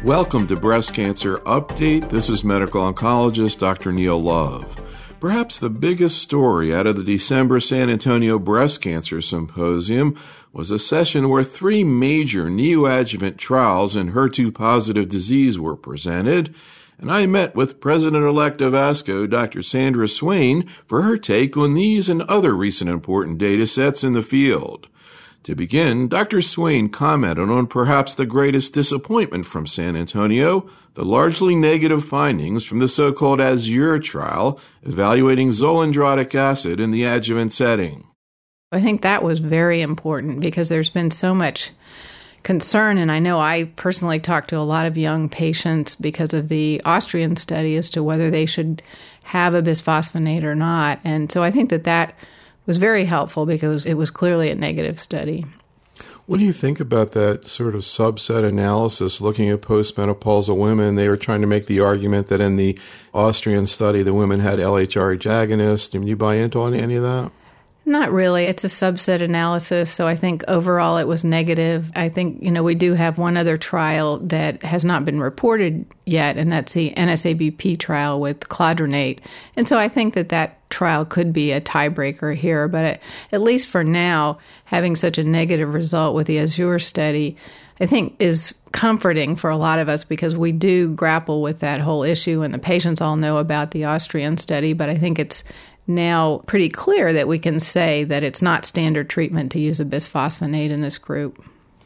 Welcome to Breast Cancer Update. This is medical oncologist Dr. Neil Love. Perhaps the biggest story out of the December San Antonio Breast Cancer Symposium was a session where 3 major neoadjuvant trials in HER2-positive disease were presented, and I met with President-elect of ASCO, Dr. Sandra Swain, for her take on these and other recent important data sets in the field. To begin, Dr. Swain commented on perhaps the greatest disappointment from San Antonio, the largely negative findings from the so-called AZURE trial evaluating zoledronic acid in the adjuvant setting. I think that was very important because there's been so much concern, and I know I personally talked to a lot of young patients because of the Austrian study as to whether they should have a bisphosphonate or not. And so I think that was very helpful because it was clearly a negative study. What do you think about that sort of subset analysis looking at postmenopausal women? They were trying to make the argument that in the Austrian study, the women had LHRH agonists. Do you buy into any of that? Not really. It's a subset analysis, so I think overall it was negative. I think, we do have one other trial that has not been reported yet, and that's the NSABP trial with cladronate. And so I think that trial could be a tiebreaker here, but at least for now, having such a negative result with the AZURE study, I think is comforting for a lot of us because we do grapple with that whole issue, and the patients all know about the Austrian study, but I think it's now pretty clear that we can say that it's not standard treatment to use a bisphosphonate in this group.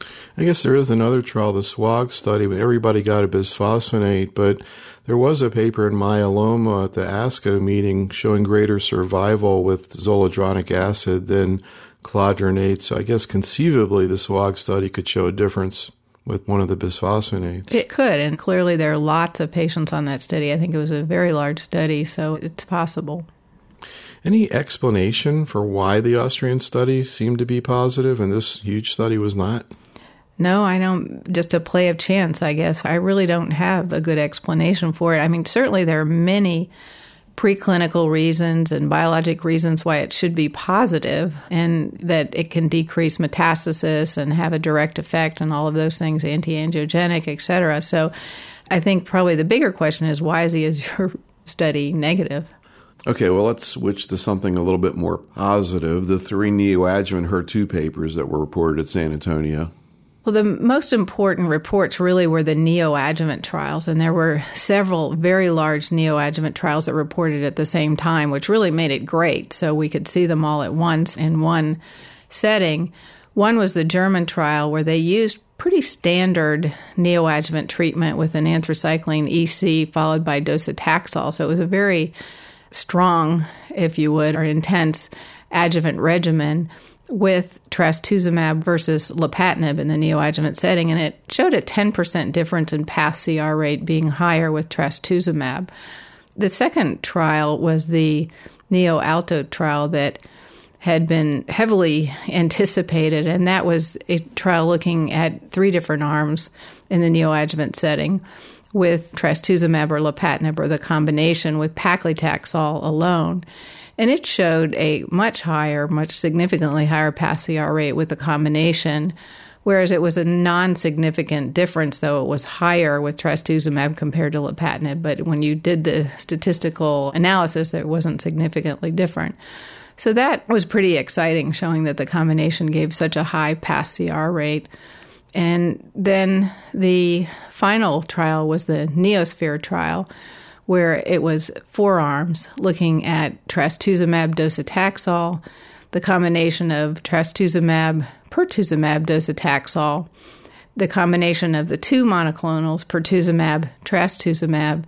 I guess there is another trial, the SWOG study, where everybody got a bisphosphonate, but there was a paper in myeloma at the ASCO meeting showing greater survival with zoledronic acid than cladronate. So I guess conceivably the SWOG study could show a difference with one of the bisphosphonates. It could, and clearly there are lots of patients on that study. I think it was a very large study, so it's possible. Any explanation for why the Austrian study seemed to be positive and this huge study was not? No, I don't. Just a play of chance, I guess. I really don't have a good explanation for it. I mean, certainly there are many preclinical reasons and biologic reasons why it should be positive and that it can decrease metastasis and have a direct effect and all of those things, anti-angiogenic, et cetera. So I think probably the bigger question is why is the AZURE study negative? Okay, well, let's switch to something a little bit more positive, the 3 neoadjuvant HER2 papers that were reported at San Antonio. Well, the most important reports really were the neoadjuvant trials, and there were several very large neoadjuvant trials that reported at the same time, which really made it great, so we could see them all at once in one setting. One was the German trial where they used pretty standard neoadjuvant treatment with an anthracycline EC followed by docetaxel, so it was a very strong, if you would, or intense adjuvant regimen with trastuzumab versus lapatinib in the neoadjuvant setting, and it showed a 10% difference in path CR rate being higher with trastuzumab. The second trial was the NeoAlto trial that had been heavily anticipated, and that was a trial looking at 3 different arms in the neoadjuvant setting with trastuzumab or lapatinib or the combination with paclitaxel alone. And it showed a much significantly higher path CR rate with the combination, whereas it was a non-significant difference, though it was higher with trastuzumab compared to lapatinib. But when you did the statistical analysis, it wasn't significantly different. So that was pretty exciting, showing that the combination gave such a high path CR rate. And then the final trial was the NeoSphere trial, where it was 4 arms looking at trastuzumab docetaxel, the combination of trastuzumab, pertuzumab docetaxel, the combination of the 2 monoclonals, pertuzumab, trastuzumab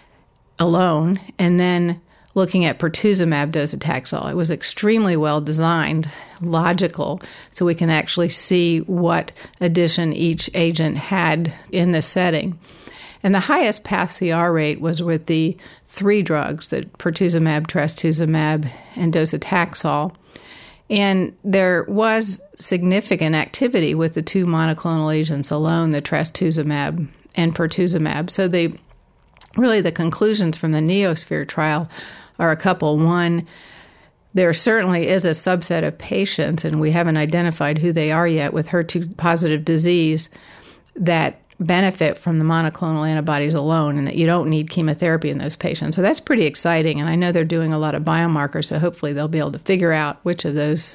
alone, and then looking at pertuzumab docetaxel. It was extremely well designed, logical, so we can actually see what addition each agent had in this setting. And the highest path CR rate was with the 3 drugs, the pertuzumab, trastuzumab, and docetaxel. And there was significant activity with the 2 monoclonal agents alone, the trastuzumab and pertuzumab. So the conclusions from the NeoSphere trial are a couple. One, there certainly is a subset of patients, and we haven't identified who they are yet, with HER2-positive disease that benefit from the monoclonal antibodies alone and that you don't need chemotherapy in those patients. So that's pretty exciting. And I know they're doing a lot of biomarkers, so hopefully they'll be able to figure out which of those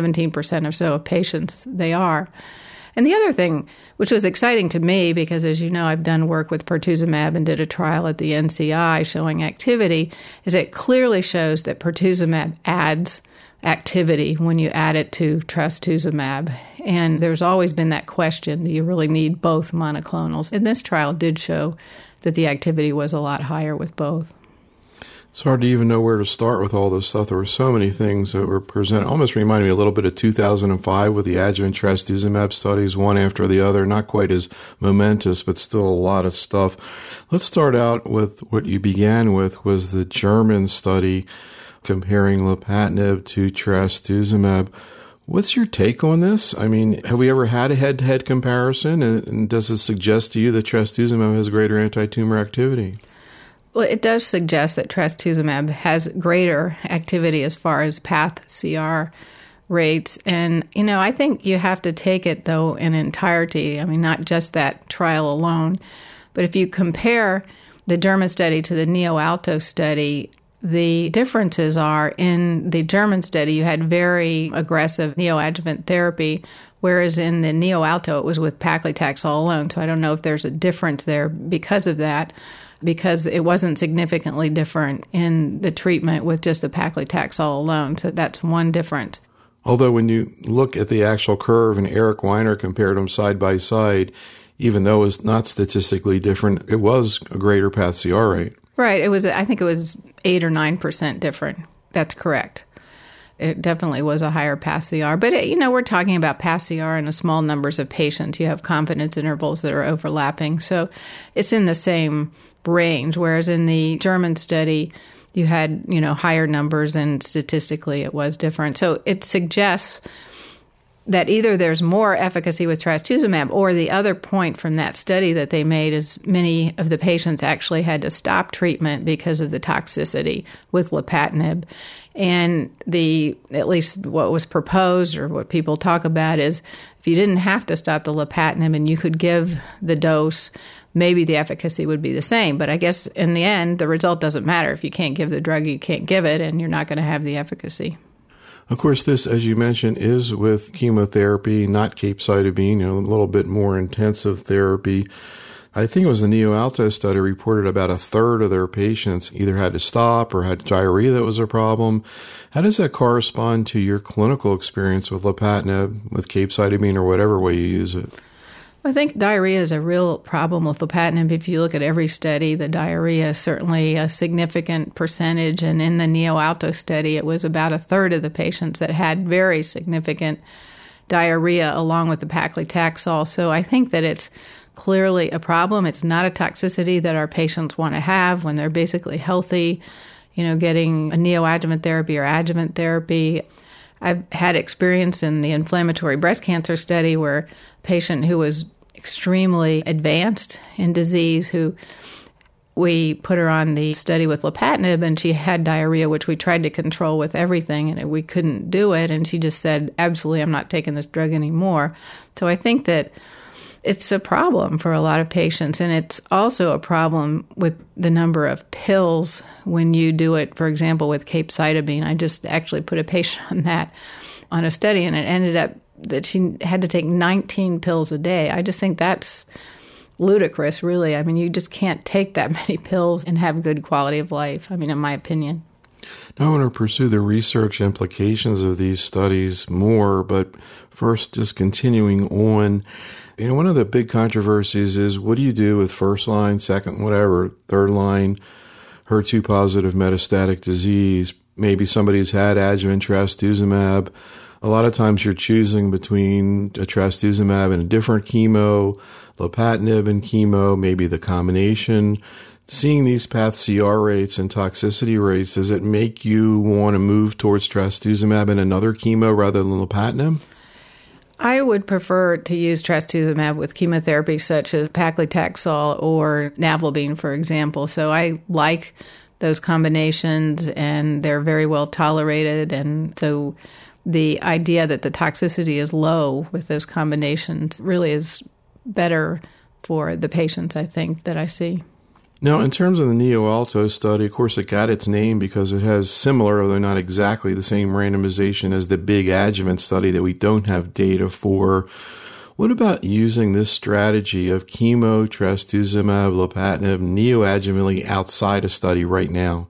17% or so of patients they are. And the other thing, which was exciting to me, because as you know, I've done work with pertuzumab and did a trial at the NCI showing activity, is it clearly shows that pertuzumab adds activity when you add it to trastuzumab. And there's always been that question, do you really need both monoclonals? And this trial did show that the activity was a lot higher with both. It's hard to even know where to start with all this stuff. There were so many things that were presented. Almost reminded me a little bit of 2005 with the adjuvant trastuzumab studies, one after the other. Not quite as momentous, but still a lot of stuff. Let's start out with what you began with, was the German study comparing lapatinib to trastuzumab. What's your take on this? I mean, have we ever had a head-to-head comparison? And does it suggest to you that trastuzumab has greater anti-tumor activity? Well, it does suggest that trastuzumab has greater activity as far as path CR rates. And, I think you have to take it, though, in entirety. I mean, not just that trial alone. But if you compare the German study to the NeoAlto study, the differences are in the German study, you had very aggressive neoadjuvant therapy, whereas in the NeoAlto, it was with paclitaxel alone. So I don't know if there's a difference there because of that, because it wasn't significantly different in the treatment with just the paclitaxel alone. So that's one difference. Although when you look at the actual curve, and Eric Weiner compared them side by side, even though it was not statistically different, it was a greater path CR rate. Right. I think it was 8 or 9% different. That's correct. It definitely was a higher path CR. But, we're talking about path CR in a small numbers of patients. You have confidence intervals that are overlapping. So it's in the same range, whereas in the German study, you had, higher numbers and statistically it was different. So it suggests that either there's more efficacy with trastuzumab, or the other point from that study that they made is many of the patients actually had to stop treatment because of the toxicity with lapatinib. And at least what was proposed, or what people talk about, is if you didn't have to stop the lapatinib and you could give the dose, maybe the efficacy would be the same. But I guess in the end, the result doesn't matter. If you can't give the drug, you can't give it, and you're not going to have the efficacy. Of course, this, as you mentioned, is with chemotherapy, not capecitabine, a little bit more intensive therapy. I think it was the NeoAlto study reported about a third of their patients either had to stop or had diarrhea that was a problem. How does that correspond to your clinical experience with lapatinib, with capecitabine, or whatever way you use it? I think diarrhea is a real problem with lapatinib. If you look at every study, the diarrhea is certainly a significant percentage. And in the NeoAlto study, it was about a third of the patients that had very significant diarrhea along with the paclitaxel. So I think that it's clearly a problem. It's not a toxicity that our patients want to have when they're basically healthy, getting a neoadjuvant therapy or adjuvant therapy. I've had experience in the inflammatory breast cancer study where a patient who was extremely advanced in disease, who we put her on the study with lapatinib, and she had diarrhea, which we tried to control with everything, and we couldn't do it. And she just said, absolutely, I'm not taking this drug anymore. So I think that it's a problem for a lot of patients, and it's also a problem with the number of pills when you do it, for example, with capecitabine. I just actually put a patient on that on a study, and it ended up that she had to take 19 pills a day. I just think that's ludicrous, really. I mean, you just can't take that many pills and have good quality of life, in my opinion. Now I want to pursue the research implications of these studies more, but first, just continuing on, one of the big controversies is, what do you do with first line, second, whatever, third line, HER2-positive metastatic disease? Maybe somebody's had adjuvant trastuzumab. A lot of times you're choosing between a trastuzumab and a different chemo, lapatinib and chemo, maybe the combination. Seeing these path CR rates and toxicity rates, does it make you want to move towards trastuzumab and another chemo rather than lapatinib? I would prefer to use trastuzumab with chemotherapy such as paclitaxel or navalbine, for example. So I like those combinations, and they're very well tolerated. And so the idea that the toxicity is low with those combinations really is better for the patients, I think, that I see. Now, in terms of the NeoAlto study, of course, it got its name because it has similar, although not exactly the same randomization as the big adjuvant study that we don't have data for. What about using this strategy of chemo, trastuzumab, lapatinib, neoadjuvantly outside a study right now?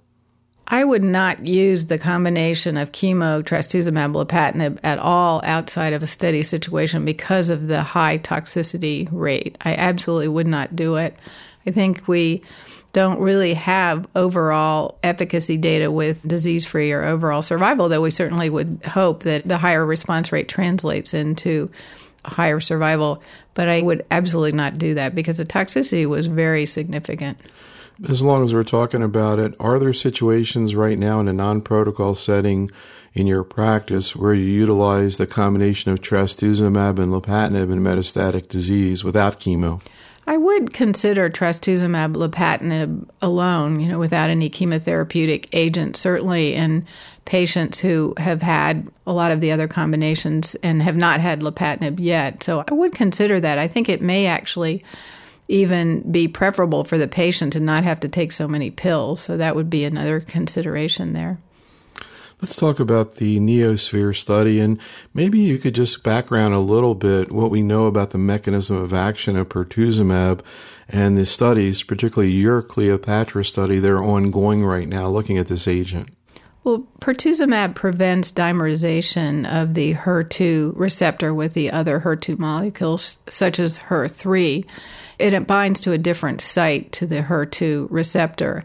I would not use the combination of chemo, trastuzumab, lapatinib at all outside of a study situation because of the high toxicity rate. I absolutely would not do it. I think we don't really have overall efficacy data with disease-free or overall survival, though we certainly would hope that the higher response rate translates into higher survival. But I would absolutely not do that because the toxicity was very significant. As long as we're talking about it, are there situations right now in a non-protocol setting in your practice where you utilize the combination of trastuzumab and lapatinib in metastatic disease without chemo? I would consider trastuzumab, lapatinib alone, without any chemotherapeutic agent, certainly in patients who have had a lot of the other combinations and have not had lapatinib yet. So I would consider that. I think it may actually even be preferable for the patient to not have to take so many pills. So that would be another consideration there. Let's talk about the NeoSphere study, and maybe you could just background a little bit what we know about the mechanism of action of pertuzumab and the studies, particularly your Cleopatra study, that are ongoing right now looking at this agent. Well, pertuzumab prevents dimerization of the HER2 receptor with the other HER2 molecules, such as HER3. It binds to a different site to the HER2 receptor.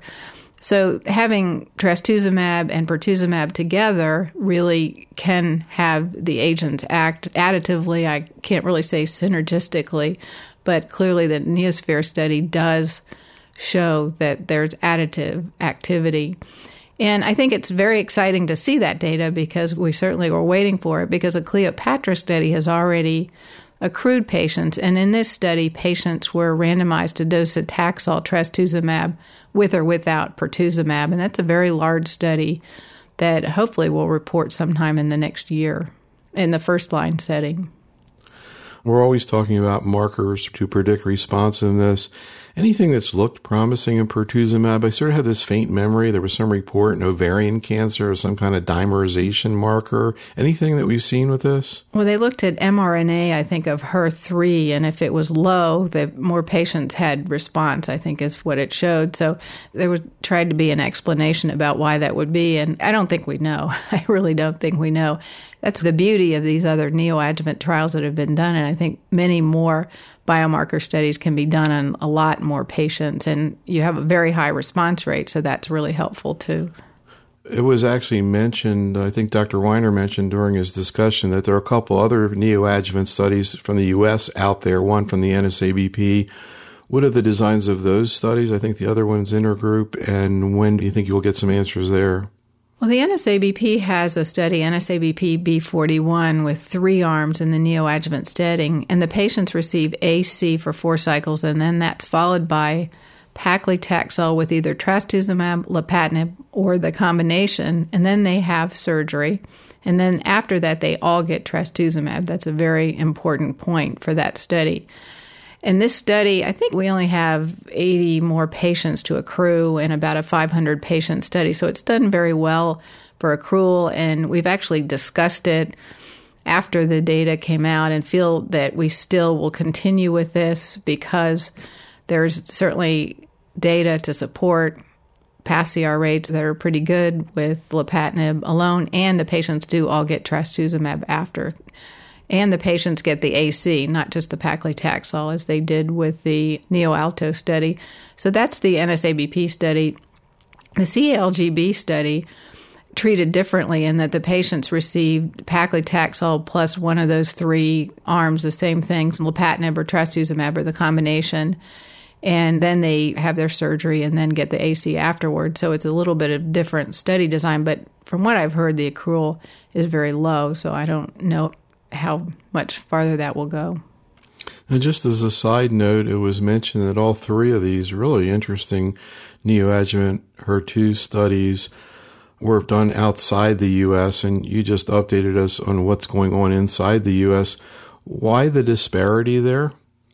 So having trastuzumab and pertuzumab together really can have the agents act additively. I can't really say synergistically, but clearly the NeoSphere study does show that there's additive activity. And I think it's very exciting to see that data because we certainly were waiting for it because a Cleopatra study has already accrued patients. And in this study, patients were randomized to docetaxel trastuzumab with or without pertuzumab. And that's a very large study that hopefully will report sometime in the next year in the first-line setting. We're always talking about markers to predict responsiveness. Anything that's looked promising in pertuzumab, I sort of have this faint memory. There was some report in ovarian cancer or some kind of dimerization marker. Anything that we've seen with this? Well, they looked at mRNA, I think, of HER3, and if it was low, the more patients had response, I think is what it showed. So there was tried to be an explanation about why that would be, and I don't think we know. I really don't think we know. That's the beauty of these other neoadjuvant trials that have been done, and I think many more biomarker studies can be done on a lot more patients, and you have a very high response rate, so that's really helpful too. It was actually mentioned, I think Dr. Weiner mentioned during his discussion, that there are a couple other neoadjuvant studies from the U.S. out there, one from the NSABP. What are the designs of those studies? I think the other one's intergroup, and when do you think you'll get some answers there? Well, the NSABP has a study, NSABP B41, with 3 arms in the neoadjuvant setting, and the patients receive AC for 4 cycles, and then that's followed by paclitaxel with either trastuzumab, lapatinib, or the combination, and then they have surgery. And then after that, they all get trastuzumab. That's a very important point for that study. In this study, I think we only have 80 more patients to accrue in about a 500-patient study. So it's done very well for accrual, and we've actually discussed it after the data came out and feel that we still will continue with this because there's certainly data to support pass-CR rates that are pretty good with lapatinib alone, and the patients do all get trastuzumab after. And the patients get the AC, not just the paclitaxel, as they did with the NeoAlto study. So that's the NSABP study. The CALGB study treated differently in that the patients received paclitaxel plus one of those 3 arms, the same things, lapatinib or trastuzumab or the combination, and then they have their surgery and then get the AC afterwards. So it's a little bit of different study design, but from what I've heard, the accrual is very low, so I don't know how much farther that will go. And just as a side note, it was mentioned that all 3 of these really interesting neoadjuvant HER2 studies were done outside the U.S., and you just updated us on what's going on inside the U.S. Why the disparity there?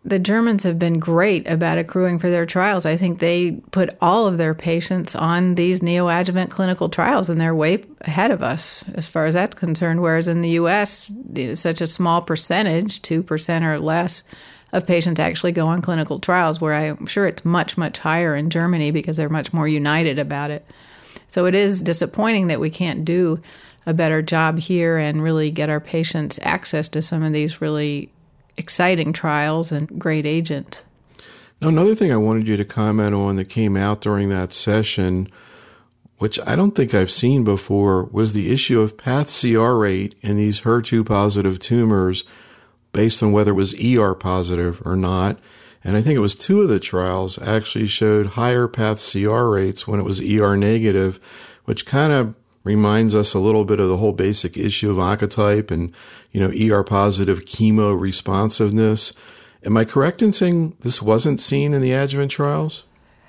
the Germans have been great about accruing for their trials. I think they put all of their patients on these neoadjuvant clinical trials, and they're way ahead of us as far as that's concerned, whereas in the U.S., such a small percentage, 2% or less, of patients actually go on clinical trials, where I'm sure it's much, much higher in Germany because they're much more united about it. So it is disappointing that we can't do a better job here and really get our patients access to some of these really exciting trials and great agents. Now, another thing I wanted you to comment on that came out during that session, which I don't think I've seen before, was the issue of path-CR rate in these HER2-positive tumors based on whether it was ER positive or not. And I think it was 2 of the trials actually showed higher path-CR rates when it was ER negative, which kind of reminds us a little bit of the whole basic issue of Oncotype and, ER positive chemo responsiveness. Am I correct in saying this wasn't seen in the adjuvant trials?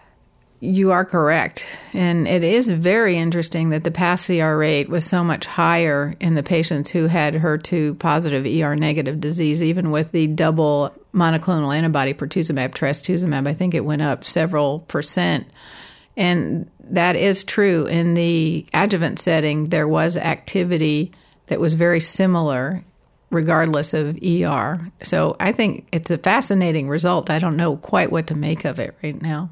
You are correct. And it is very interesting that the path-CR rate was so much higher in the patients who had HER2-positive ER-negative disease, even with the double monoclonal antibody pertuzumab, trastuzumab. I think it went up several percent. And that is true. In the adjuvant setting, there was activity that was very similar regardless of ER. So I think it's a fascinating result. I don't know quite what to make of it right now.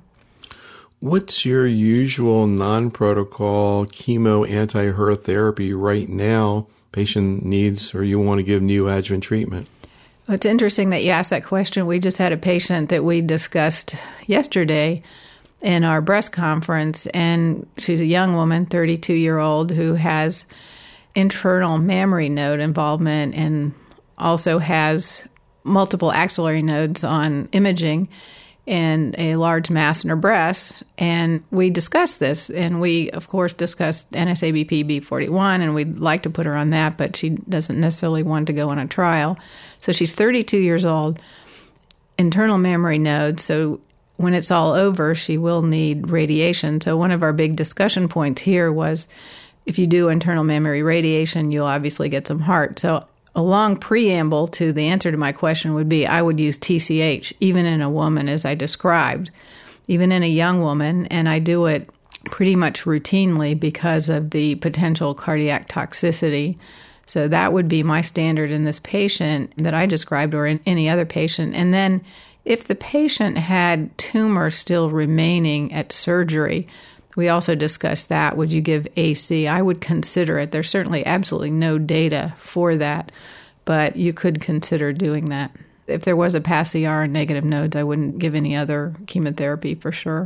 What's your usual non-protocol chemo anti-HER therapy right now patient needs or you want to give neoadjuvant treatment? Well, it's interesting that you asked that question. We just had a patient that we discussed yesterday in our breast conference, and she's a young woman, 32-year-old, who has internal mammary node involvement and also has multiple axillary nodes on imaging and a large mass in her breast. And we discussed this, and we, of course, discussed NSABP-B41, and we'd like to put her on that, but she doesn't necessarily want to go on a trial. So she's 32 years old, internal mammary node, so when it's all over, she will need radiation. So one of our big discussion points here was if you do internal mammary radiation, you'll obviously get some heart. So a long preamble to the answer to my question would be I would use TCH, even in a woman, as I described, even in a young woman, and I do it pretty much routinely because of the potential cardiac toxicity. So that would be my standard in this patient that I described or in any other patient. And then if the patient had tumor still remaining at surgery, we also discussed that. Would you give AC? I would consider it. There's certainly absolutely no data for that, but you could consider doing that. If there was a path-CR and negative nodes, I wouldn't give any other chemotherapy for sure.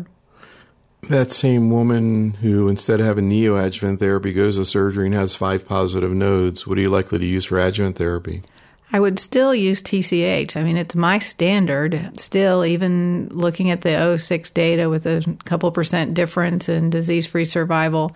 That same woman who, instead of having neoadjuvant therapy, goes to surgery and has 5 positive nodes, what are you likely to use for adjuvant therapy? I would still use TCH. I mean, it's my standard. Still, even looking at the 06 data with a couple % difference in disease-free survival,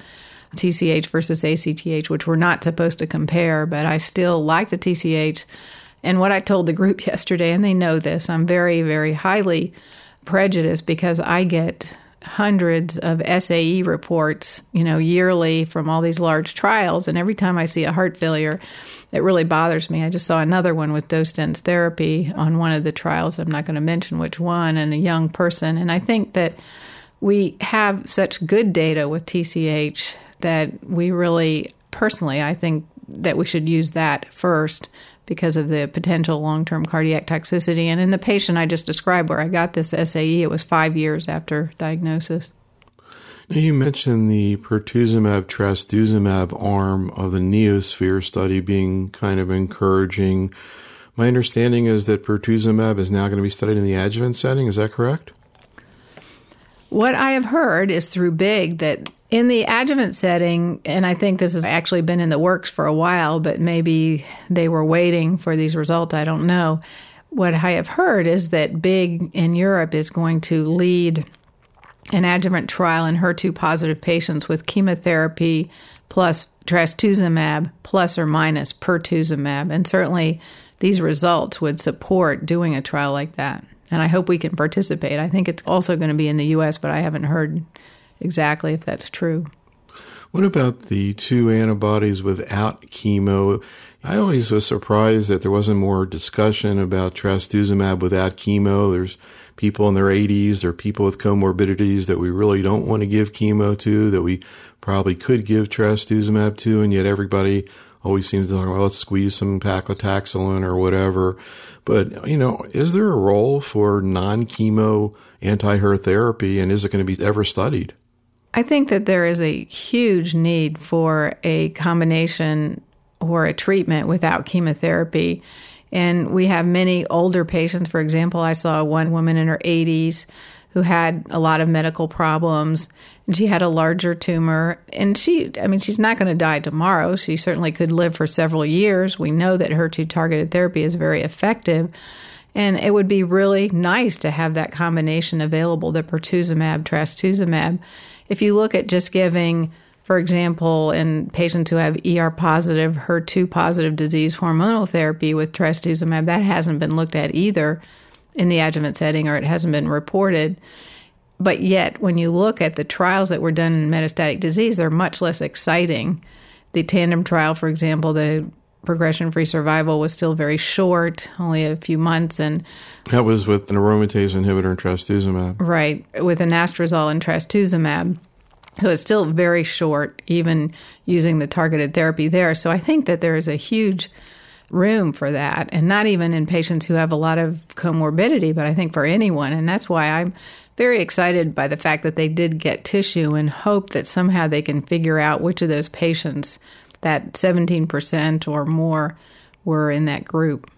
TCH versus ACTH, which we're not supposed to compare, but I still like the TCH. And what I told the group yesterday, and they know this, I'm very, very highly prejudiced because I get hundreds of SAE reports, yearly from all these large trials. And every time I see a heart failure, it really bothers me. I just saw another one with dose-dense therapy on one of the trials. I'm not going to mention which one, and a young person. And I think that we have such good data with TCH that we really, personally, I think that we should use that first because of the potential long-term cardiac toxicity. And in the patient I just described where I got this SAE, it was 5 years after diagnosis. Now you mentioned the pertuzumab trastuzumab arm of the NeoSphere study being kind of encouraging. My understanding is that pertuzumab is now going to be studied in the adjuvant setting. Is that correct? What I have heard is through BIG that in the adjuvant setting, and I think this has actually been in the works for a while, but maybe they were waiting for these results, I don't know. What I have heard is that BIG in Europe is going to lead an adjuvant trial in HER2-positive patients with chemotherapy plus trastuzumab plus or minus pertuzumab. And certainly these results would support doing a trial like that. And I hope we can participate. I think it's also going to be in the U.S., but I haven't heard exactly if that's true. What about the 2 antibodies without chemo? I always was surprised that there wasn't more discussion about trastuzumab without chemo. There's people in their 80s or people with comorbidities that we really don't want to give chemo to, that we probably could give trastuzumab to, and yet everybody always seems to think, well, let's squeeze some paclitaxel in or whatever. But, is there a role for non-chemo anti-HER therapy, and is it going to be ever studied? I think that there is a huge need for a combination or a treatment without chemotherapy. And we have many older patients. For example, I saw one woman in her 80s who had a lot of medical problems, and she had a larger tumor. And she's not going to die tomorrow. She certainly could live for several years. We know that HER2-targeted therapy is very effective. And it would be really nice to have that combination available, the pertuzumab, trastuzumab. If you look at just giving, for example, in patients who have ER-positive, HER2-positive disease hormonal therapy with trastuzumab, that hasn't been looked at either in the adjuvant setting, or it hasn't been reported. But yet, when you look at the trials that were done in metastatic disease, they're much less exciting. The TANDEM trial, for example, the progression-free survival was still very short, only a few months. And that was with an aromatase inhibitor and trastuzumab. Right, with anastrozole and trastuzumab. So it's still very short, even using the targeted therapy there. So I think that there is a huge room for that, and not even in patients who have a lot of comorbidity, but I think for anyone. And that's why I'm very excited by the fact that they did get tissue, and hope that somehow they can figure out which of those patients, that 17% or more, were in that group.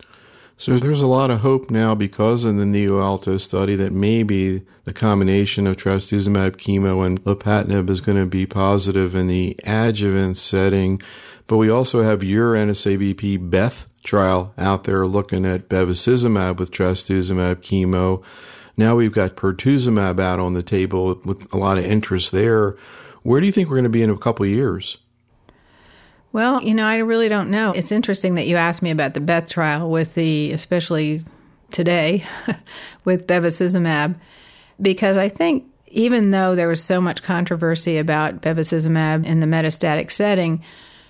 So there's a lot of hope now because of the NeoAlto study that maybe the combination of trastuzumab, chemo, and lapatinib is going to be positive in the adjuvant setting. But we also have your NSABP BETH trial out there looking at bevacizumab with trastuzumab chemo. Now we've got pertuzumab out on the table with a lot of interest there. Where do you think we're going to be in a couple of years? Well, I really don't know. It's interesting that you asked me about the BETH trial especially today, with bevacizumab, because I think even though there was so much controversy about bevacizumab in the metastatic setting,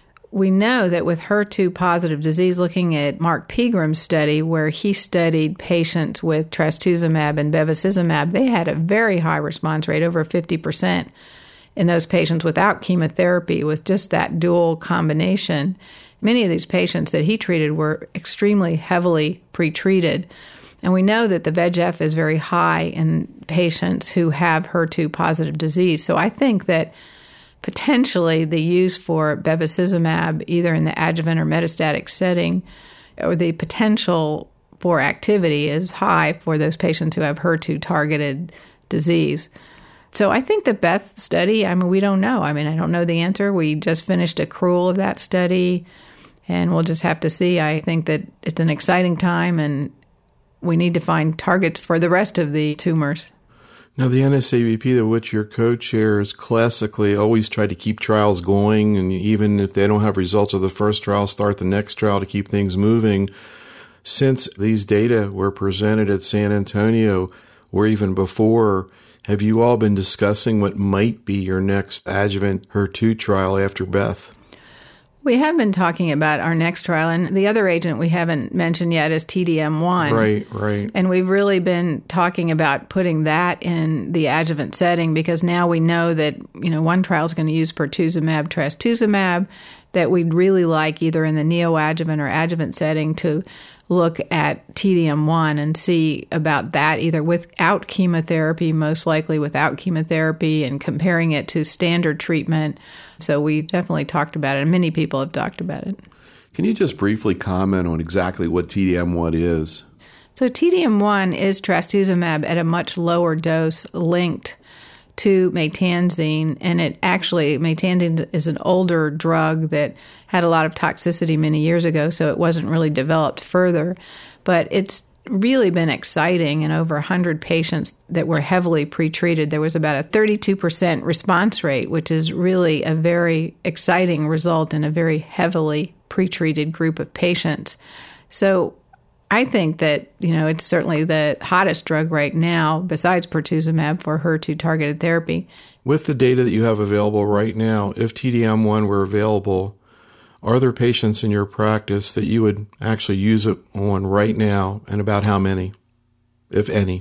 we know that with HER2-positive disease, looking at Mark Pegram's study, where he studied patients with trastuzumab and bevacizumab, they had a very high response rate, over 50%. In those patients without chemotherapy, with just that dual combination. Many of these patients that he treated were extremely heavily pretreated. And we know that the VEGF is very high in patients who have HER2-positive disease. So I think that potentially the use for bevacizumab, either in the adjuvant or metastatic setting, or the potential for activity is high for those patients who have HER2-targeted disease. So I think the BETH study, we don't know. I don't know the answer. We just finished accrual of that study, and we'll just have to see. I think that it's an exciting time, and we need to find targets for the rest of the tumors. Now, the NSABP, which you're co-chairs, classically always try to keep trials going, and even if they don't have results of the first trial, start the next trial to keep things moving. Since these data were presented at San Antonio, or even before, have you all been discussing what might be your next adjuvant HER2 trial after BETH? We have been talking about our next trial, and the other agent we haven't mentioned yet is TDM1. Right. And we've really been talking about putting that in the adjuvant setting, because now we know that, one trial is going to use pertuzumab, trastuzumab, that we'd really like either in the neoadjuvant or adjuvant setting to look at TDM1 and see about that, either without chemotherapy, most likely without chemotherapy, and comparing it to standard treatment. So we definitely talked about it, and many people have talked about it. Can you just briefly comment on exactly what TDM1 is? So TDM1 is trastuzumab at a much lower dose linked to maytansine, and maytansine is an older drug that had a lot of toxicity many years ago, so it wasn't really developed further. But it's really been exciting. In over 100 patients that were heavily pretreated, there was about a 32% response rate, which is really a very exciting result in a very heavily pretreated group of patients. So I think that, it's certainly the hottest drug right now, besides pertuzumab, for HER2-targeted therapy. With the data that you have available right now, if TDM1 were available, Are there patients in your practice that you would actually use it on right now, and about how many, if any?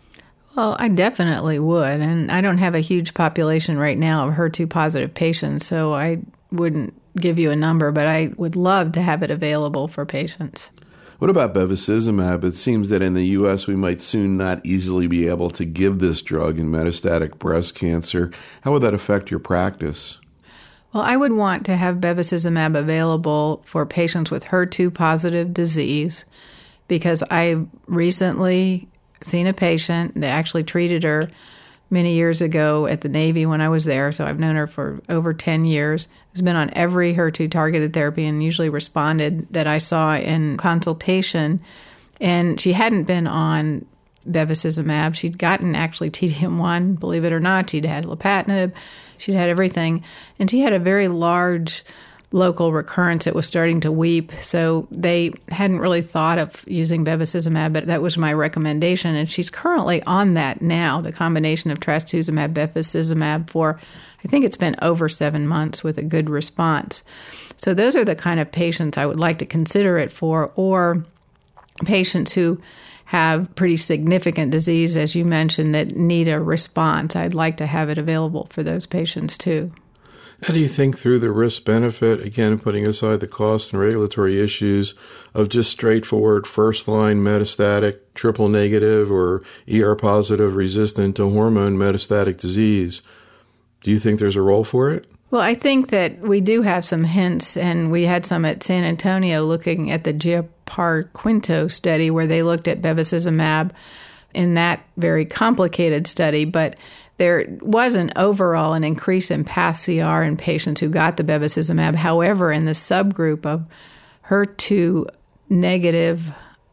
Well, I definitely would, and I don't have a huge population right now of HER2-positive patients, so I wouldn't give you a number, but I would love to have it available for patients. What about bevacizumab? It seems that in the U.S. we might soon not easily be able to give this drug in metastatic breast cancer. How would that affect your practice? Well, I would want to have bevacizumab available for patients with HER2-positive disease because I recently seen a patient that actually treated her many years ago at the Navy when I was there, so I've known her for over 10 years. Who's been on every HER2-targeted therapy and usually responded that I saw in consultation. And she hadn't been on bevacizumab. She'd gotten actually TDM1, believe it or not. She'd had lapatinib. She'd had everything. And she had a very large local recurrence that was starting to weep. So they hadn't really thought of using bevacizumab, but that was my recommendation. And she's currently on that now, the combination of trastuzumab, bevacizumab for, I think it's been over 7 months with a good response. So those are the kind of patients I would like to consider it for, or patients who have pretty significant disease, as you mentioned, that need a response. I'd like to have it available for those patients too. How do you think through the risk-benefit, again, putting aside the cost and regulatory issues, of just straightforward first-line metastatic triple-negative or ER-positive resistant to hormone metastatic disease? Do you think there's a role for it? Well, I think that we do have some hints, and we had some at San Antonio looking at the GeoPar-Quinto study where they looked at bevacizumab in that very complicated study, but there was an increase in pCR in patients who got the bevacizumab. However, in the subgroup of HER2-negative,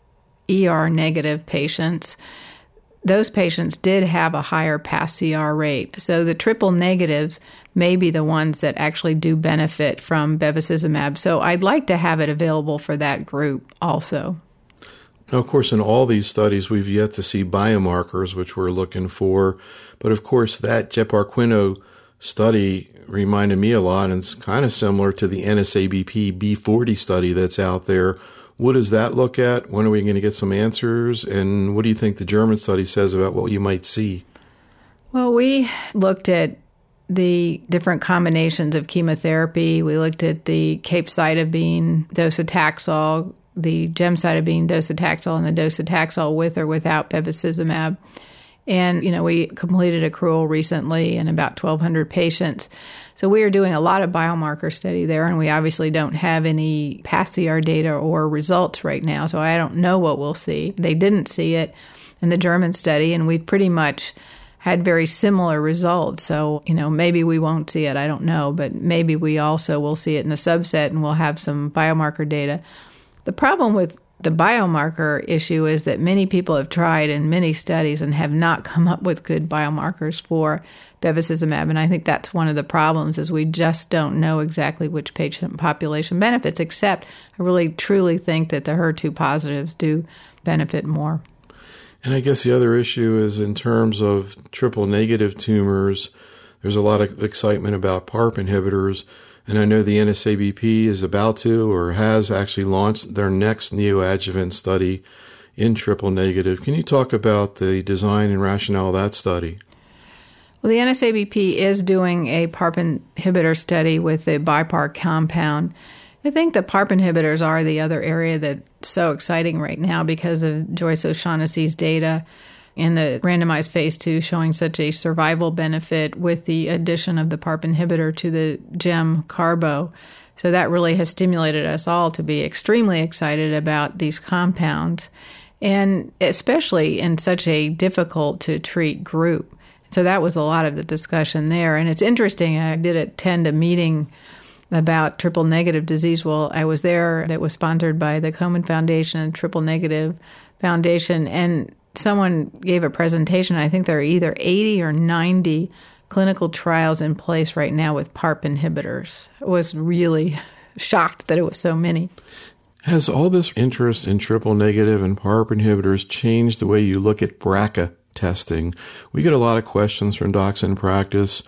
ER-negative patients, those patients did have a higher pCR rate. So the triple negatives may be the ones that actually do benefit from bevacizumab. So I'd like to have it available for that group also. Now, of course, in all these studies, we've yet to see biomarkers, which we're looking for. But, of course, that GeoPar-Quinto study reminded me a lot, and it's kind of similar to the NSABP B40 study that's out there. What does that look at? When are we going to get some answers? And what do you think the German study says about what you might see? Well, we looked at the different combinations of chemotherapy. We looked at the capecitabine, docetaxel, the gemcitabine, docetaxel, and the docetaxel with or without bevacizumab. And, we completed accrual recently in about 1,200 patients. So we are doing a lot of biomarker study there, and we obviously don't have any pCR data or results right now, so I don't know what we'll see. They didn't see it in the German study, and we pretty much had very similar results. So, maybe we won't see it, I don't know, but maybe we also will see it in a subset and we'll have some biomarker data. The problem with the biomarker issue is that many people have tried in many studies and have not come up with good biomarkers for bevacizumab. And I think that's one of the problems is we just don't know exactly which patient population benefits, except I really truly think that the HER2 positives do benefit more. And I guess the other issue is in terms of triple negative tumors, there's a lot of excitement about PARP inhibitors. And I know the NSABP is about to or has actually launched their next neoadjuvant study in triple negative. Can you talk about the design and rationale of that study? Well, the NSABP is doing a PARP inhibitor study with the BiPAR compound. I think the PARP inhibitors are the other area that's so exciting right now because of Joyce O'Shaughnessy's data in the randomized phase 2 showing such a survival benefit with the addition of the PARP inhibitor to the GEM-carbo. So that really has stimulated us all to be extremely excited about these compounds, and especially in such a difficult-to-treat group. So that was a lot of the discussion there. And it's interesting, I did attend a meeting about triple-negative disease. Well, I was there that was sponsored by the Komen Foundation and Triple Negative Foundation, and someone gave a presentation. I think there are either 80 or 90 clinical trials in place right now with PARP inhibitors. I was really shocked that it was so many. Has all this interest in triple negative and PARP inhibitors changed the way you look at BRCA testing? We get a lot of questions from docs in practice.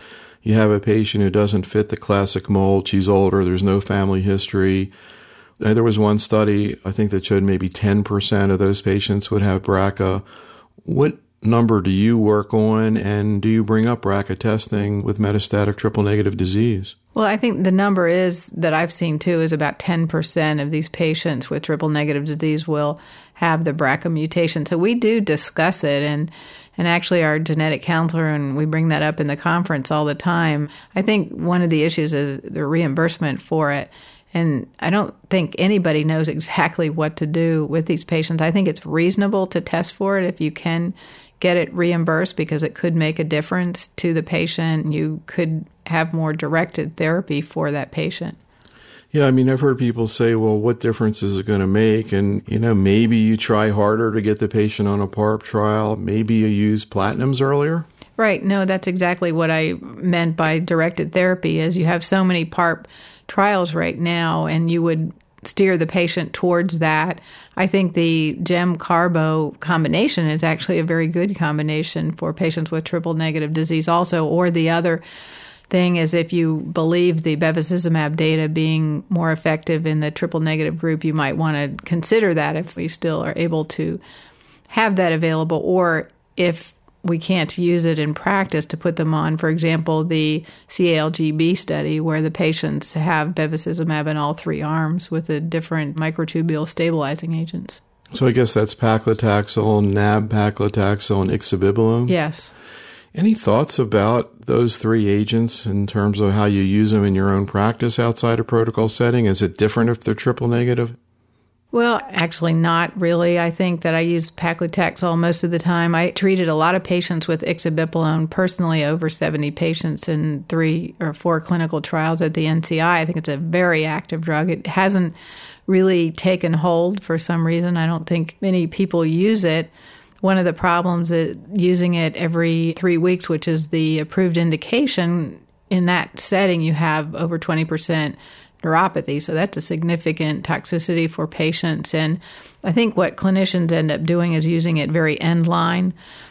you have a patient who doesn't fit the classic mold. She's older. There's no family history. There was one study, I think, that showed maybe 10% of those patients would have BRCA. What number do you work on, and do you bring up BRCA testing with metastatic triple-negative disease? Well, I think the number is that I've seen, too, is about 10% of these patients with triple-negative disease will have the BRCA mutation. So we do discuss it, and actually our genetic counselor, and we bring that up in the conference all the time. I think one of the issues is the reimbursement for it. And I don't think anybody knows exactly what to do with these patients. I think it's reasonable to test for it if you can get it reimbursed, because it could make a difference to the patient. You could have more directed therapy for that patient. Yeah, I mean, I've heard people say, well, what difference is it going to make? And, maybe you try harder to get the patient on a PARP trial. Maybe you use platinums earlier. Right. No, that's exactly what I meant by directed therapy, is you have so many PARP trials right now, and you would steer the patient towards that. I think the gem-carbo combination is actually a very good combination for patients with triple-negative disease also. Or the other thing is, if you believe the bevacizumab data being more effective in the triple-negative group, you might want to consider that if we still are able to have that available, or if we can't use it in practice, to put them on, for example, the CALGB study, where the patients have bevacizumab in all three arms with the different microtubule stabilizing agents. So I guess that's paclitaxel, nab-paclitaxel, and ixabibolone? Yes. Any thoughts about those three agents in terms of how you use them in your own practice outside a protocol setting? Is it different if they're triple negative? Well, actually not really. I think that I use paclitaxel most of the time. I treated a lot of patients with ixabibolone, personally over 70 patients in 3 or 4 clinical trials at the NCI. I think it's a very active drug. It hasn't really taken hold for some reason. I don't think many people use it. One of the problems is using it every 3 weeks, which is the approved indication. In that setting, you have over 20% neuropathy, so that's a significant toxicity for patients. And I think what clinicians end up doing is using it very end line.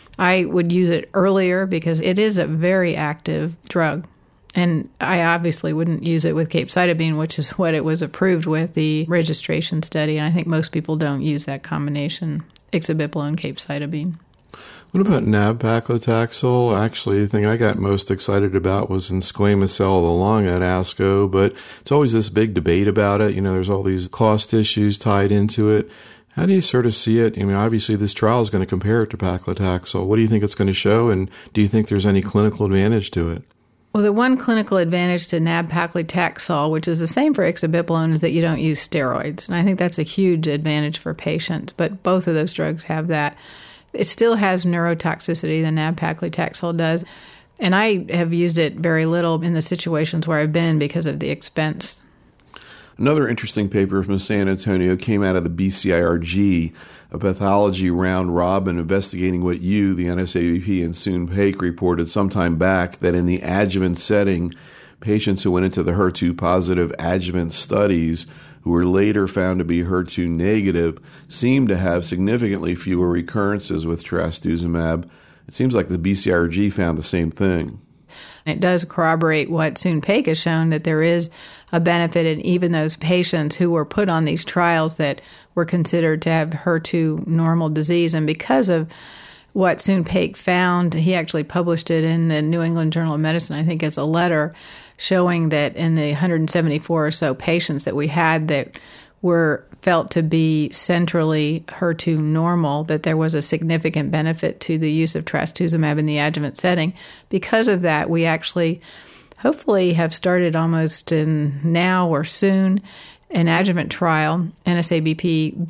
I would use it earlier because it is a very active drug. And I obviously wouldn't use it with capecitabine, which is what it was approved with, the registration study. And I think most people don't use that combination, ixabibolone, capecitabine. What about nab-paclitaxel? Actually, the thing I got most excited about was in squamous cell of the lung at ASCO, but it's always this big debate about it. There's all these cost issues tied into it. How do you sort of see it? Obviously this trial is going to compare it to paclitaxel. What do you think it's going to show, and do you think there's any clinical advantage to it? Well, the one clinical advantage to nab-paclitaxel, which is the same for ixabibolone, is that you don't use steroids. And I think that's a huge advantage for patients, but both of those drugs have that. It still has neurotoxicity, the nab-paclitaxel does, and I have used it very little in the situations where I've been because of the expense. Another interesting paper from San Antonio came out of the BCIRG, a pathology round robin investigating what you, the NSABP, and Soon Paik reported sometime back, that in the adjuvant setting, patients who went into the HER2-positive adjuvant studies who were later found to be HER2 negative seemed to have significantly fewer recurrences with trastuzumab. It seems like the BCIRG found the same thing. It does corroborate what Soon Paik has shown, that there is a benefit in even those patients who were put on these trials that were considered to have HER2 normal disease. And because of what Soon Paik found, he actually published it in the New England Journal of Medicine, I think, as a letter, showing that in the 174 or so patients that we had that were felt to be centrally HER2 normal, that there was a significant benefit to the use of trastuzumab in the adjuvant setting. Because of that, we actually hopefully have started almost in now or soon an adjuvant trial, NSABP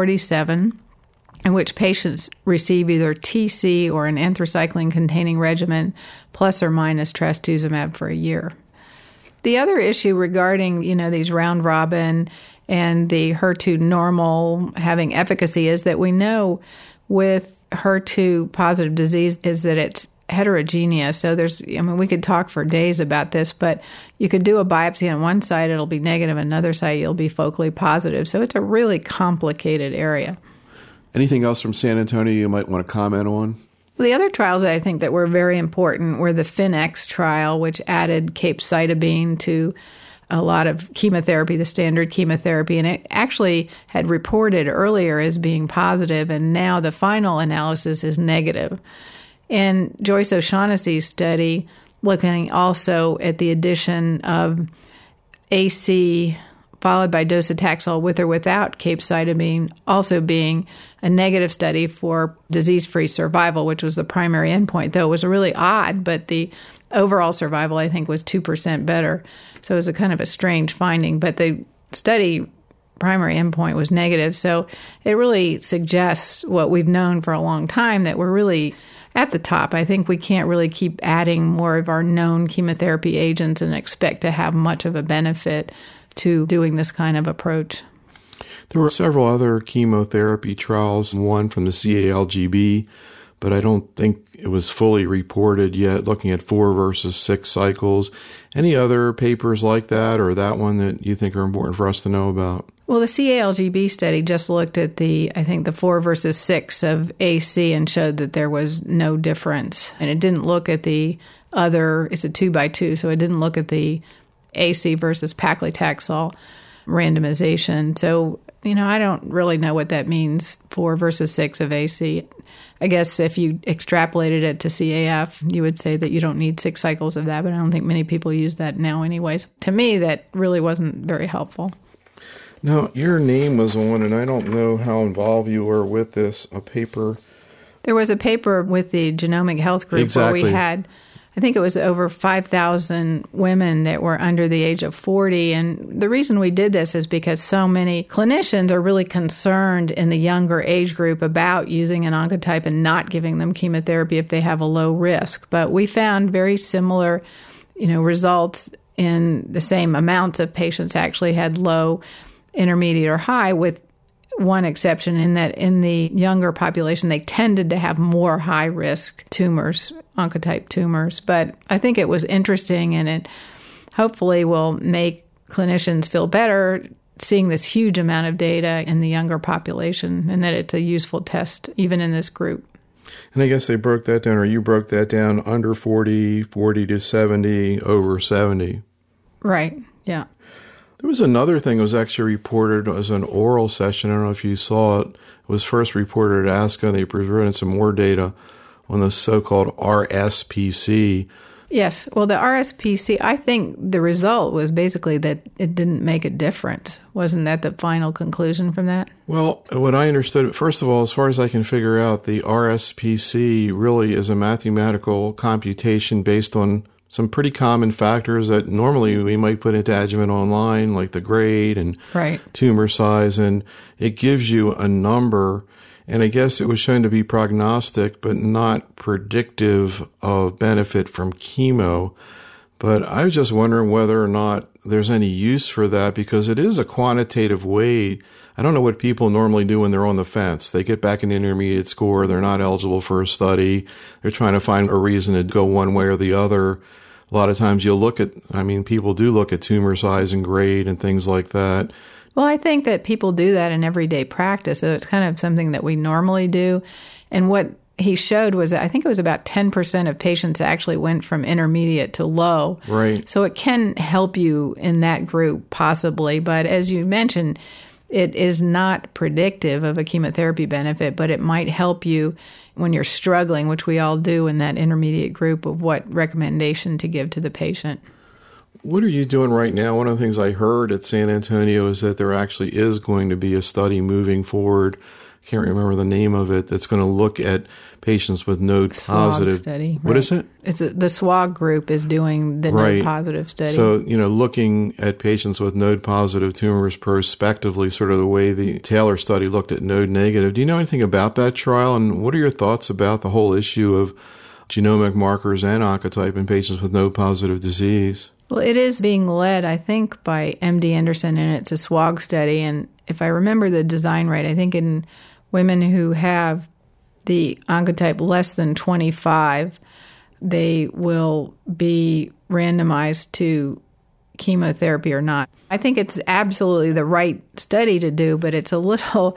B47, in which patients receive either TC or an anthracycline-containing regimen plus or minus trastuzumab for a year. The other issue regarding, these round robin and the HER2 normal having efficacy is that we know with HER2 positive disease is that it's heterogeneous. So we could talk for days about this, but you could do a biopsy on one side, it'll be negative, another side, you'll be focally positive. So it's a really complicated area. Anything else from San Antonio you might want to comment on? Well, the other trials that I think that were very important were the FINEX trial, which added capecitabine to a lot of chemotherapy, the standard chemotherapy, and it actually had reported earlier as being positive, and now the final analysis is negative. And Joyce O'Shaughnessy's study, looking also at the addition of AC followed by docetaxel with or without capecitabine, also being a negative study for disease-free survival, which was the primary endpoint, though it was really odd, but the overall survival, I think, was 2% better. So it was a kind of a strange finding, but the study primary endpoint was negative. So it really suggests what we've known for a long time, that we're really at the top. I think we can't really keep adding more of our known chemotherapy agents and expect to have much of a benefit to doing this kind of approach. There were several other chemotherapy trials, one from the CALGB, but I don't think it was fully reported yet, looking at 4 versus 6 cycles. Any other papers like that, or that one that you think are important for us to know about? Well, the CALGB study just looked at the 4 versus 6 of AC and showed that there was no difference. And it didn't look at the other, it's a 2x2, so it didn't look at the AC versus paclitaxel randomization. So, I don't really know what that means, 4 versus 6 of AC. I guess if you extrapolated it to CAF, you would say that you don't need 6 cycles of that, but I don't think many people use that now anyways. To me, that really wasn't very helpful. Now, your name was on, and I don't know how involved you were with this, a paper. There was a paper with the Genomic Health Group Exactly. where we had, I think it was over 5,000 women that were under the age of 40. And the reason we did this is because so many clinicians are really concerned in the younger age group about using an oncotype and not giving them chemotherapy if they have a low risk. But we found very similar, results in the same amounts of patients actually had low, intermediate, or high, with one exception in that in the younger population, they tended to have more high-risk tumors, oncotype tumors. But I think it was interesting, and it hopefully will make clinicians feel better seeing this huge amount of data in the younger population, and that it's a useful test even in this group. And I guess they broke that down, or you broke that down, under 40, 40 to 70, over 70. Right, yeah. There was another thing that was actually reported as an oral session. I don't know if you saw it. It was first reported at ASCO. They presented some more data on the so-called RSPC. Yes. Well, the RSPC, I think the result was basically that it didn't make a difference. Wasn't that the final conclusion from that? Well, what I understood, first of all, as far as I can figure out, the RSPC really is a mathematical computation based on some pretty common factors that normally we might put into adjuvant online, like the grade and tumor size, and it gives you a number. And I guess it was shown to be prognostic, but not predictive of benefit from chemo. But I was just wondering whether or not there's any use for that, because it is a quantitative way. I don't know what people normally do when they're on the fence. They get back an intermediate score. They're not eligible for a study. They're trying to find a reason to go one way or the other. A lot of times people do look at tumor size and grade and things like that. Well, I think that people do that in everyday practice, so it's kind of something that we normally do. And what he showed was that I think it was about 10% of patients actually went from intermediate to low. Right. So it can help you in that group possibly. But as you mentioned, it is not predictive of a chemotherapy benefit, but it might help you when you're struggling, which we all do in that intermediate group, of what recommendation to give to the patient. What are you doing right now? One of the things I heard at San Antonio is that there actually is going to be a study moving forward. I can't remember the name of it, that's going to look at patients with node-positive. Study. What is it? It's the SWOG group is doing the node-positive study. So, looking at patients with node-positive tumors prospectively, sort of the way the Taylor study looked at node-negative. Do you know anything about that trial, and what are your thoughts about the whole issue of genomic markers and oncotype in patients with node-positive disease? Well, it is being led, I think, by MD Anderson, and it's a SWOG study. And if I remember the design right, I think in women who have the oncotype less than 25, they will be randomized to chemotherapy or not. I think it's absolutely the right study to do, but it's a little,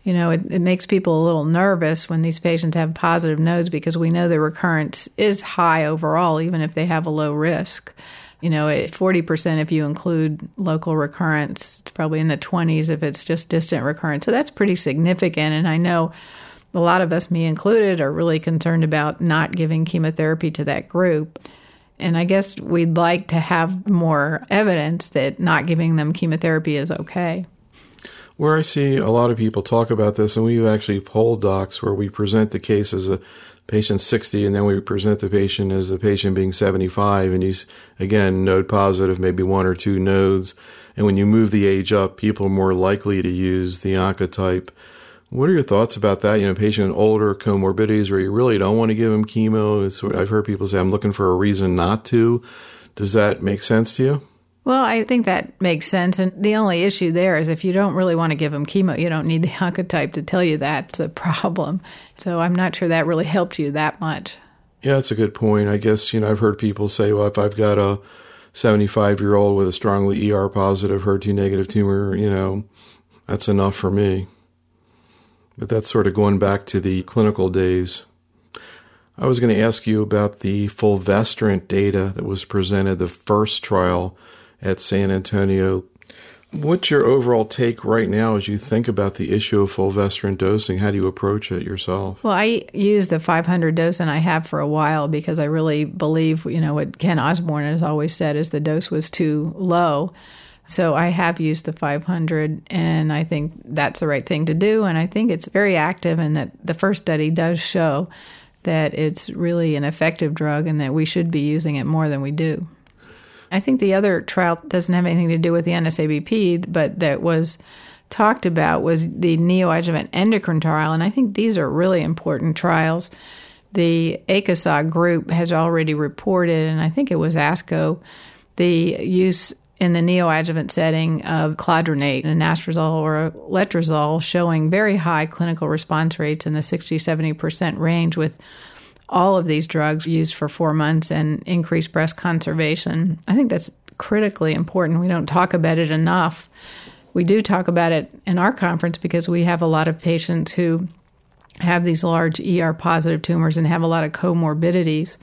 It makes people a little nervous when these patients have positive nodes because we know the recurrence is high overall, even if they have a low risk. At 40% if you include local recurrence, it's probably in the 20s if it's just distant recurrence. So that's pretty significant. And I know a lot of us, me included, are really concerned about not giving chemotherapy to that group. And I guess we'd like to have more evidence that not giving them chemotherapy is okay. Where I see a lot of people talk about this, and we've actually polled docs where we present the case as a patient 60, and then we present the patient as the patient being 75, and he's, again, node positive, maybe 1 or 2 nodes. And when you move the age up, people are more likely to use the Oncotype. What are your thoughts about that? Patient with older comorbidities where you really don't want to give them chemo. I've heard people say, I'm looking for a reason not to. Does that make sense to you? Well, I think that makes sense. And the only issue there is if you don't really want to give them chemo, you don't need the Oncotype to tell you that's a problem. So I'm not sure that really helped you that much. Yeah, that's a good point. I guess, I've heard people say, well, if I've got a 75-year-old with a strongly ER-positive, HER2-negative tumor, that's enough for me. But that's sort of going back to the clinical days. I was going to ask you about the fulvestrant data that was presented, the first trial at San Antonio. What's your overall take right now as you think about the issue of fulvestrant dosing? How do you approach it yourself? Well, I use the 500 dose, and I have for a while because I really believe, what Ken Osborne has always said is the dose was too low. So I have used the 500, and I think that's the right thing to do. And I think it's very active, and that the first study does show that it's really an effective drug and that we should be using it more than we do. I think the other trial doesn't have anything to do with the NSABP, but that was talked about was the neoadjuvant endocrine trial, and I think these are really important trials. The ACOSOG group has already reported, and I think it was ASCO, the use in the neoadjuvant setting of cladronate and anastrozole or letrozole showing very high clinical response rates in the 60-70% range with all of these drugs used for 4 months and increased breast conservation. I think that's critically important. We don't talk about it enough. We do talk about it in our conference because we have a lot of patients who have these large ER-positive tumors and have a lot of comorbidities.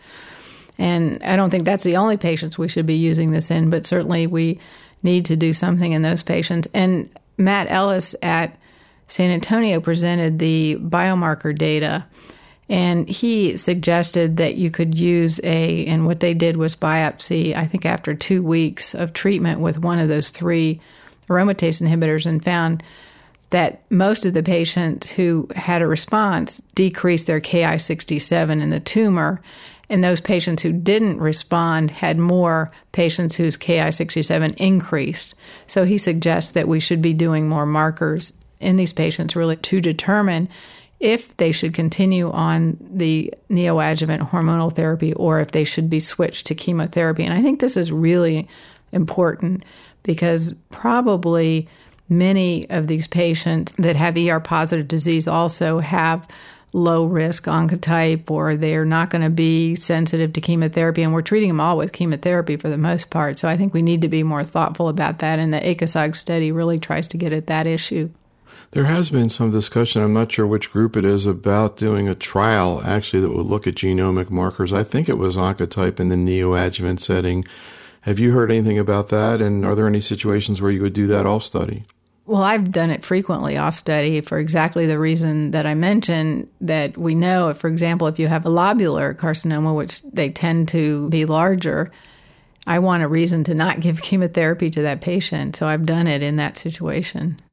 And I don't think that's the only patients we should be using this in, but certainly we need to do something in those patients. And Matt Ellis at San Antonio presented the biomarker data, and he suggested that you could use and what they did was biopsy, I think after 2 weeks of treatment with one of those 3 aromatase inhibitors, and found that most of the patients who had a response decreased their Ki-67 in the tumor, and those patients who didn't respond had more patients whose Ki-67 increased. So he suggests that we should be doing more markers in these patients really to determine if they should continue on the neoadjuvant hormonal therapy or if they should be switched to chemotherapy. And I think this is really important because probably many of these patients that have ER-positive disease also have low-risk Oncotype, or they're not going to be sensitive to chemotherapy, and we're treating them all with chemotherapy for the most part. So I think we need to be more thoughtful about that, and the ACOSOG study really tries to get at that issue. There has been some discussion, I'm not sure which group it is, about doing a trial actually that would look at genomic markers. I think it was Oncotype in the neoadjuvant setting. Have you heard anything about that, and are there any situations where you would do that off study? Well, I've done it frequently off study for exactly the reason that I mentioned, that we know, for example, if you have a lobular carcinoma, which they tend to be larger, I want a reason to not give chemotherapy to that patient. So I've done it in that situation.